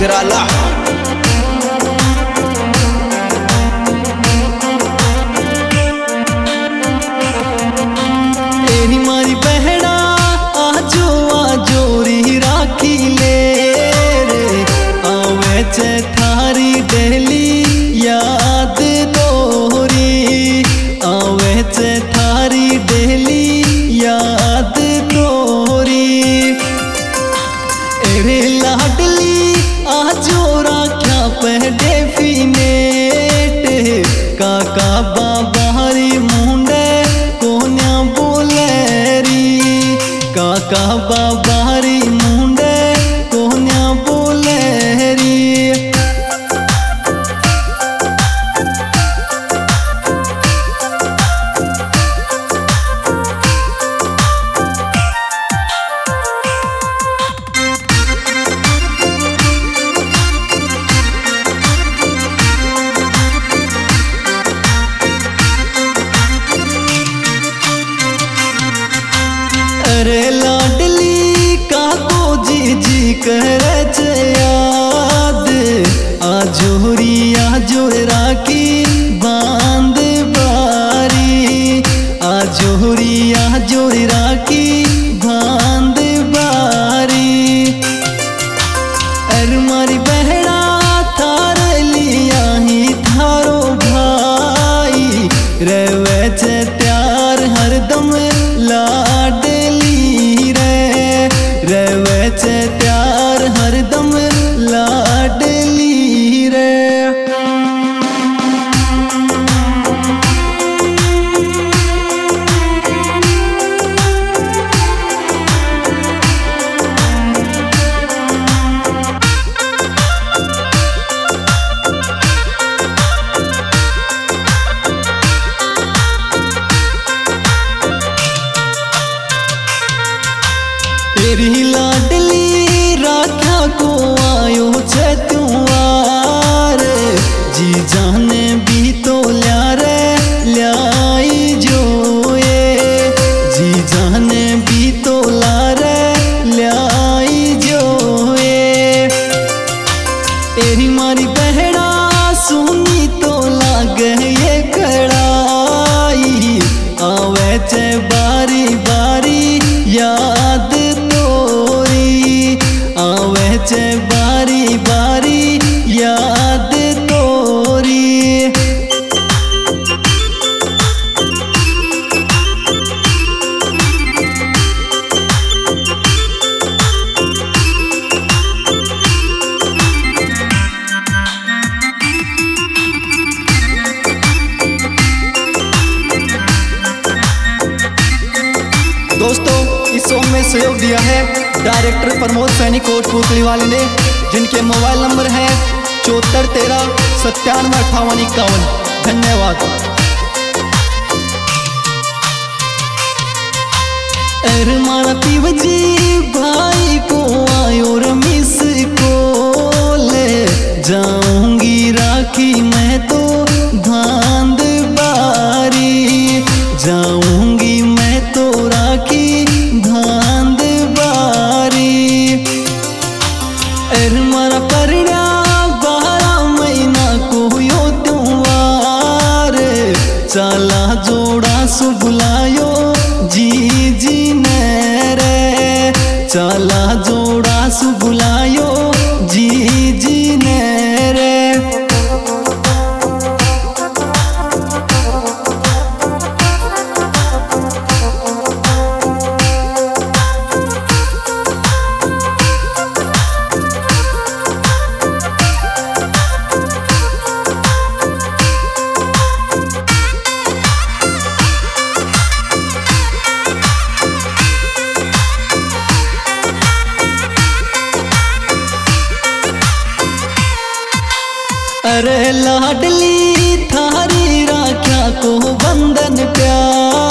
कराला। तेरी मारी बहना आजो आजो री राखी ले रे, आवे चे थारी डेली याद तोरी, आवे चे थारी डेली याद तोरी। एरे लाडली आजो राख्या पहडे फिनेट, काका बाबारी मुंडे कोन्या बोलेरी, काका बाबारी मुंडे कोन्या बोलेरी। अरे लाडली काको जी जी करे चे याद, आजोरी आजोर राखी बांध बारी, आजोरी आजोर राखी बांध बारी। अर मारी बहना थार लिया ही थारो भाई, रहवे चे त्यार हरदम लाडली रे, रहवे चे त्यार हरदम लाडली रे। तेरी लाडली राख्या को आयो छे तुआर, जी जाने भी तो ल्या रे ल्याई जो ये, जी जाने भी तो ला रे ल्याई जो ये। तेरी मारी बहना सुनी तो लागे ये कड़ाई, आवे चे बारी बारी याद तोरी, आवे चे बारी बारी याद तोरी। दोस्तों इस सॉन्ग में सहयोग दिया है डायरेक्टर प्रमोद सैनी कोटपुतली वाले ने, जिनके मोबाइल नंबर है 7413975851। धन्यवाद। अरे मारा पीवजी भाई को आयो रमिस को ले जाऊंगी राखी मैं तो बांध बारी, जाऊंगी मैं तो राखी बांध बारी। अरे मारा परड़ा 12 महीना को यो त्योहार, चाला जोड़ा सु बुलायो जी जी ने रे, चाला जोड़ा सु बुलायो जी जी ने रे। अरे लाडली थारी राख्या को बंधन प्यार,